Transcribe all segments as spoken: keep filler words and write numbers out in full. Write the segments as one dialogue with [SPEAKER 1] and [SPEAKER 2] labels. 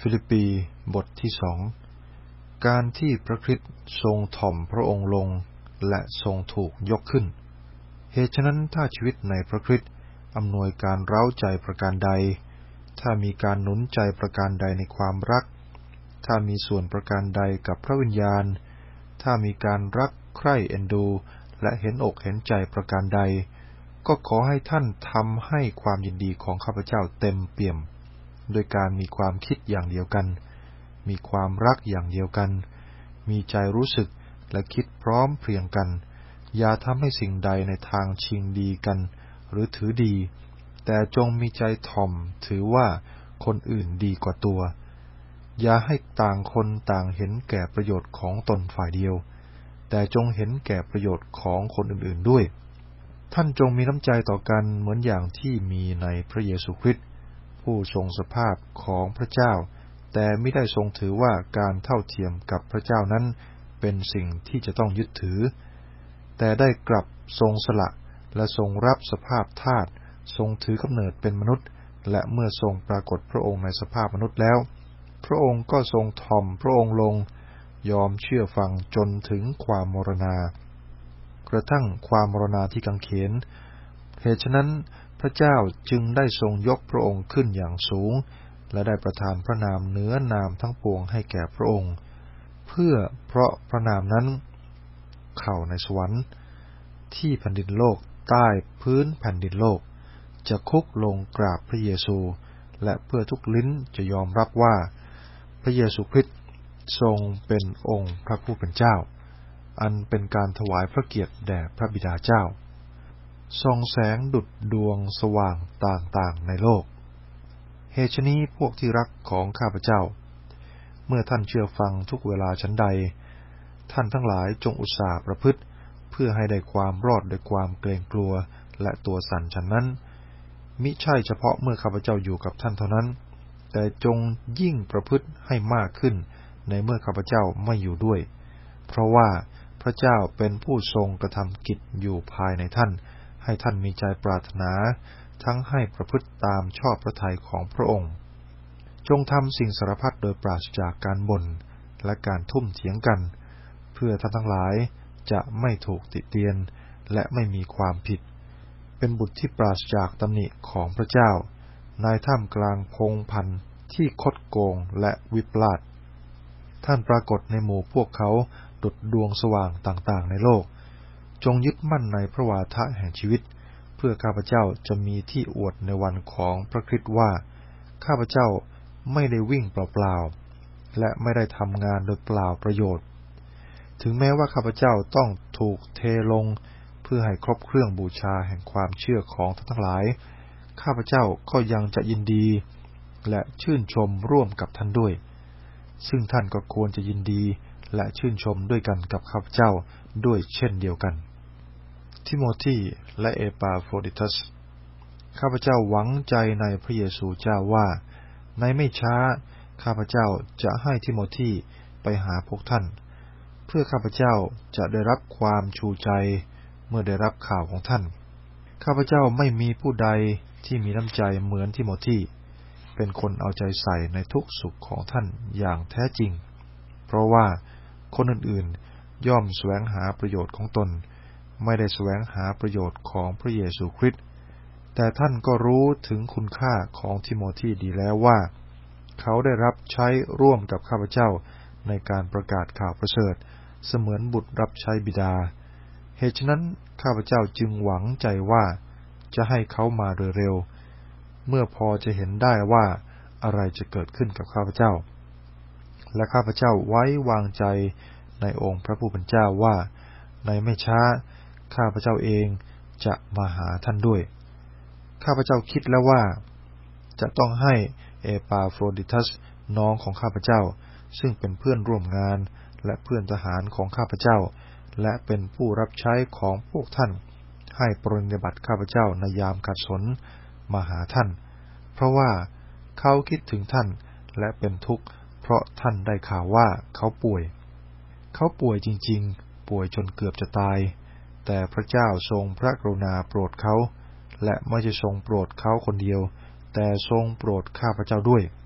[SPEAKER 1] ฟิลิปปีบทที่สองการที่พระคริสต์ทรงถ่อมพระองค์ลงและทรงถูกยกขึ้นเหตุฉะนั้นถ้าชีวิตในพระคริสต์อำนวยการเร้าใจประการใดถ้ามีการหนุนใจประการใดในความรักถ้ามีส่วนประการใดกับพระวิญญาณถ้ามีการรักใคร่เอ็นดูและเห็นอกเห็นใจประการใดก็ขอให้ท่านทำให้ความยินดีของข้าพเจ้าเต็มเปี่ยมโดยการมีความคิดอย่างเดียวกันมีความรักอย่างเดียวกันมีใจรู้สึกและคิดพร้อมเพรียงกันอย่าทำให้สิ่งใดในทางชิงดีกันหรือถือดีแต่จงมีใจถ่อมถือว่าคนอื่นดีกว่าตัวอย่าให้ต่างคนต่างเห็นแก่ประโยชน์ของตนฝ่ายเดียวแต่จงเห็นแก่ประโยชน์ของคนอื่นๆด้วยท่านจงมีน้ำใจต่อกันเหมือนอย่างที่มีในพระเยซูคริสต์ผู้ทรงสภาพของพระเจ้าแต่ไม่ได้ทรงถือว่าการเท่าเทียมกับพระเจ้านั้นเป็นสิ่งที่จะต้องยึดถือแต่ได้กลับทรงสละและทรงรับสภาพทาสทรงถือกำเนิดเป็นมนุษย์และเมื่อทรงปรากฏพระองค์ในสภาพมนุษย์แล้วพระองค์ก็ทรงถ่อมพระองค์ลงยอมเชื่อฟังจนถึงความมรณากระทั่งความมรณาที่กางเขนเหตุฉะนั้นพระเจ้าจึงได้ทรงยกพระองค์ขึ้นอย่างสูงและได้ประทานพระนามเหนือนามทั้งปวงให้แก่พระองค์เพื่อเพราะพระนามนั้นเข้าในสวรรค์ที่แผ่นดินโลกใต้พื้นแผ่นดินโลกจะคุกลงกราบพระเยซูและเพื่อทุกลิ้นจะยอมรับว่าพระเยซูคริสต์ทรงเป็นองค์พระผู้เป็นเจ้าอันเป็นการถวายพระเกียรติแด่พระบิดาเจ้าส่องแสงดุจดวงสว่างต่างๆในโลกเหตุฉะนี้พวกที่รักของข้าพเจ้าเมื่อท่านเชื่อฟังทุกเวลาชั้นใดท่านทั้งหลายจงอุตส่าห์ประพฤติเพื่อให้ได้ความรอดด้วยความเกรงกลัวและตัวสั่นฉะนั้นมิใช่เฉพาะเมื่อข้าพเจ้าอยู่กับท่านเท่านั้นแต่จงยิ่งประพฤติให้มากขึ้นในเมื่อข้าพเจ้าไม่อยู่ด้วยเพราะว่าพระเจ้าเป็นผู้ทรงกระทำกิจอยู่ภายในท่านให้ท่านมีใจปรารถนาทั้งให้ประพฤติตามชอบพระทัยของพระองค์จงทำสิ่งสารพัดโดยปราศจากการบ่นและการทุ่มเถียงกันเพื่อท่านทั้งหลายจะไม่ถูกติเตียนและไม่มีความผิดเป็นบุตรที่ปราศจากตำหนิของพระเจ้าในท่ามกลางพงศ์พันธุ์ที่คดโกงและวิปลาสท่านปรากฏในหมู่พวกเขาดุจดวงสว่างต่างๆในโลกจงยึดมั่นในพระวาทะแห่งชีวิตเพื่อข้าพเจ้าจะมีที่อวดในวันของพระคริสต์ว่าข้าพเจ้าไม่ได้วิ่งเปล่าๆและไม่ได้ทำงานโดยเปล่าประโยชน์ถึงแม้ว่าข้าพเจ้าต้องถูกเทลงเพื่อให้ครบเครื่องบูชาแห่งความเชื่อของท่านทั้งหลายข้าพเจ้าก็ยังจะยินดีและชื่นชมร่วมกับท่านด้วยซึ่งท่านก็ควรจะยินดีและชื่นชมด้วยกันกับข้าพเจ้าด้วยเช่นเดียวกันทิโมธีและเอปาโฟรดิตัสข้าพเจ้าหวังใจในพระเยซูเจ้าว่าในไม่ช้าข้าพเจ้าจะให้ทิโมธีไปหาพวกท่านเพื่อข้าพเจ้าจะได้รับความชูใจเมื่อได้รับข่าวของท่านข้าพเจ้าไม่มีผู้ใดที่มีน้ำใจเหมือนทิโมธีเป็นคนเอาใจใส่ในทุกสุขของท่านอย่างแท้จริงเพราะว่าคนอื่นๆย่อมแสวงหาประโยชน์ของตนไม่ได้แสวงหาประโยชน์ของพระเยซูคริสต์แต่ท่านก็รู้ถึงคุณค่าของทิโมธีดีแล้วว่าเขาได้รับใช้ร่วมกับข้าพเจ้าในการประกาศข่าวประเสริฐเสมือนบุตรรับใช้บิดาเหตุฉะนั้นข้าพเจ้าจึงหวังใจว่าจะให้เขามาโดยเร็วเมื่อพอจะเห็นได้ว่าอะไรจะเกิดขึ้นกับข้าพเจ้าและข้าพเจ้าไว้วางใจในองค์พระผู้เป็นเจ้าว่าในไม่ช้าข้าพเจ้าเองจะมาหาท่านด้วยข้าพเจ้าคิดแล้วว่าจะต้องให้เอปาโฟรดิตัสน้องของข้าพเจ้าซึ่งเป็นเพื่อนร่วมงานและเพื่อนทหารของข้าพเจ้าและเป็นผู้รับใช้ของพวกท่านให้ปรนนิบัติข้าพเจ้าในยามขัดสนมาหาท่านเพราะว่าเขาคิดถึงท่านและเป็นทุกข์เพราะท่านได้ข่าวว่าเขาป่วยเขาป่วยจริงๆป่วยจนเกือบจะตายแต่พระเจ้าทรงพระกรุณาโปรดเขาและไม่ใช่ทรงโปรดเขาคนเดียวแต่ทรงโปรดข้าพเจ้าด้วย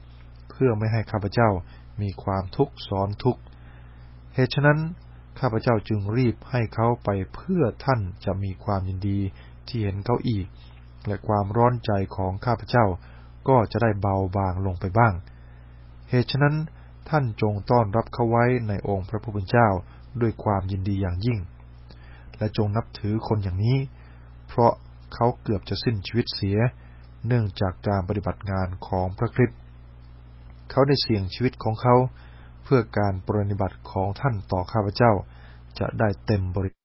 [SPEAKER 1] เพื่อไม่ให้ข้าพเจ้ามีความทุกข์ซ้อนทุกข์เหตุฉะนั้นข้าพเจ้าจึงรีบให้เขาไปเพื่อท่านจะมีความยินดีที่เห็นเขาอีกและความร้อนใจของข้าพเจ้าก็จะได้เบาบางลงไปบ้างเหตุฉะนั้นท่านจงต้อนรับเขาไว้ในองค์พระผู้เป็นเจ้าด้วยความยินดีอย่างยิ่งและจงนับถือคนอย่างนี้เพราะเขาเกือบจะสิ้นชีวิตเสียเนื่องจากการปฏิบัติงานของพระคริสต์เขาได้เสี่ยงชีวิตของเขาเพื่อการปฏิบัติของท่านต่อข้าพเจ้าจะได้เต็มบริ